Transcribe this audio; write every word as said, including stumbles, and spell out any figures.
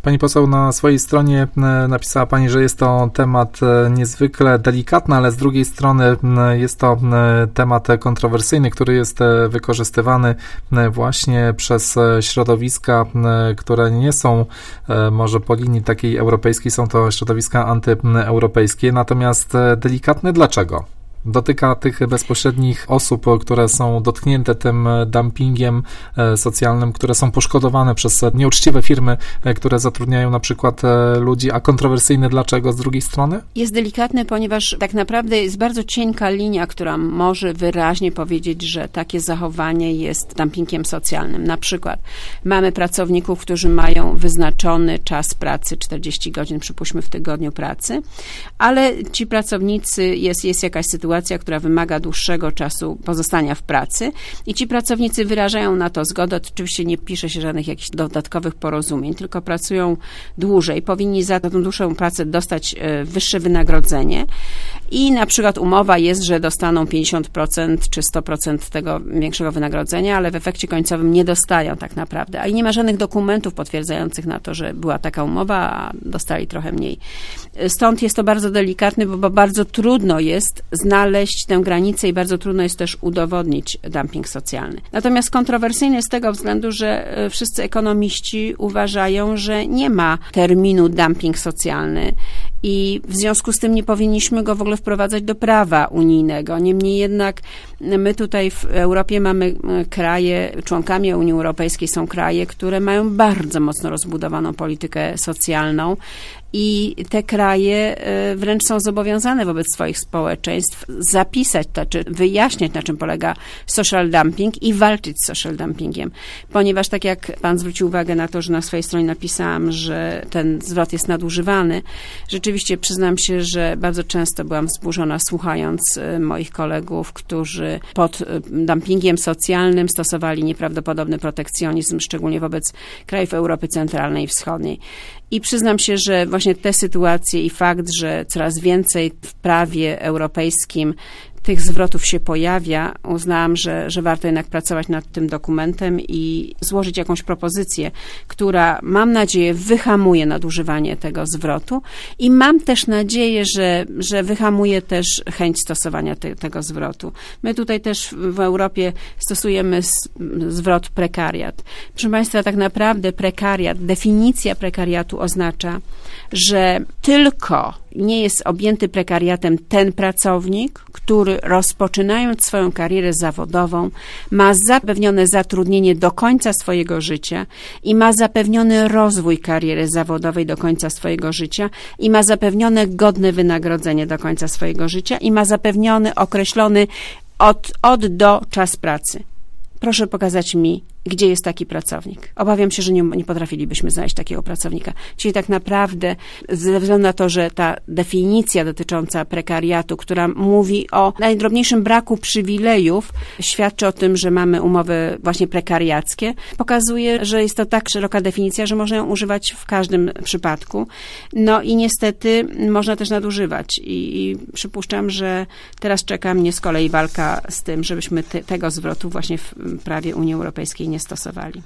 Pani poseł, na swojej stronie napisała Pani, że jest to temat niezwykle delikatny, ale z drugiej strony jest to temat kontrowersyjny, który jest wykorzystywany właśnie przez środowiska, które nie są może po linii takiej europejskiej, są to środowiska antyeuropejskie, natomiast delikatny dlaczego? Dotyka tych bezpośrednich osób, które są dotknięte tym dumpingiem socjalnym, które są poszkodowane przez nieuczciwe firmy, które zatrudniają na przykład ludzi, a kontrowersyjny dlaczego z drugiej strony? Jest delikatny, ponieważ tak naprawdę jest bardzo cienka linia, która może wyraźnie powiedzieć, że takie zachowanie jest dumpingiem socjalnym. Na przykład mamy pracowników, którzy mają wyznaczony czas pracy, czterdzieści godzin, przypuśćmy, w tygodniu pracy, ale ci pracownicy, jest, jest jakaś sytuacja, która wymaga dłuższego czasu pozostania w pracy i ci pracownicy wyrażają na to zgodę. Oczywiście nie pisze się żadnych jakichś dodatkowych porozumień, tylko pracują dłużej. Powinni za tę dłuższą pracę dostać wyższe wynagrodzenie i na przykład umowa jest, że dostaną pięćdziesiąt procent czy sto procent tego większego wynagrodzenia, ale w efekcie końcowym nie dostają tak naprawdę. A i nie ma żadnych dokumentów potwierdzających na to, że była taka umowa, a dostali trochę mniej. Stąd jest to bardzo delikatne, bo, bo bardzo trudno jest znaleźć znaleźć tę granicę i bardzo trudno jest też udowodnić dumping socjalny. Natomiast kontrowersyjny z tego względu, że wszyscy ekonomiści uważają, że nie ma terminu dumping socjalny i w związku z tym nie powinniśmy go w ogóle wprowadzać do prawa unijnego. Niemniej jednak my tutaj w Europie mamy kraje, członkami Unii Europejskiej są kraje, które mają bardzo mocno rozbudowaną politykę socjalną i te kraje wręcz są zobowiązane wobec swoich społeczeństw zapisać to, czy wyjaśniać, na czym polega social dumping i walczyć z social dumpingiem. Ponieważ tak jak pan zwrócił uwagę na to, że na swojej stronie napisałam, że ten zwrot jest nadużywany, rzeczywiście przyznam się, że bardzo często byłam wzburzona słuchając moich kolegów, którzy pod dumpingiem socjalnym stosowali nieprawdopodobny protekcjonizm, szczególnie wobec krajów Europy Centralnej i Wschodniej. I przyznam się, że właśnie te sytuacje i fakt, że coraz więcej w prawie europejskim tych zwrotów się pojawia, uznałam, że, że warto jednak pracować nad tym dokumentem i złożyć jakąś propozycję, która, mam nadzieję, wyhamuje nadużywanie tego zwrotu i mam też nadzieję, że, że wyhamuje też chęć stosowania te, tego zwrotu. My tutaj też w Europie stosujemy zwrot prekariat. Proszę Państwa, tak naprawdę prekariat, definicja prekariatu oznacza, że tylko nie jest objęty prekariatem ten pracownik, który rozpoczynając swoją karierę zawodową ma zapewnione zatrudnienie do końca swojego życia i ma zapewniony rozwój kariery zawodowej do końca swojego życia i ma zapewnione godne wynagrodzenie do końca swojego życia i ma zapewniony określony od, od do czas pracy. Proszę pokazać mi, gdzie jest taki pracownik. Obawiam się, że nie, nie potrafilibyśmy znaleźć takiego pracownika. Czyli tak naprawdę, ze względu na to, że ta definicja dotycząca prekariatu, która mówi o najdrobniejszym braku przywilejów, świadczy o tym, że mamy umowy właśnie prekariackie, pokazuje, że jest to tak szeroka definicja, że można ją używać w każdym przypadku. No i niestety można też nadużywać. I, i przypuszczam, że teraz czeka mnie z kolei walka z tym, żebyśmy te, tego zwrotu właśnie w prawie Unii Europejskiej nie stosowali.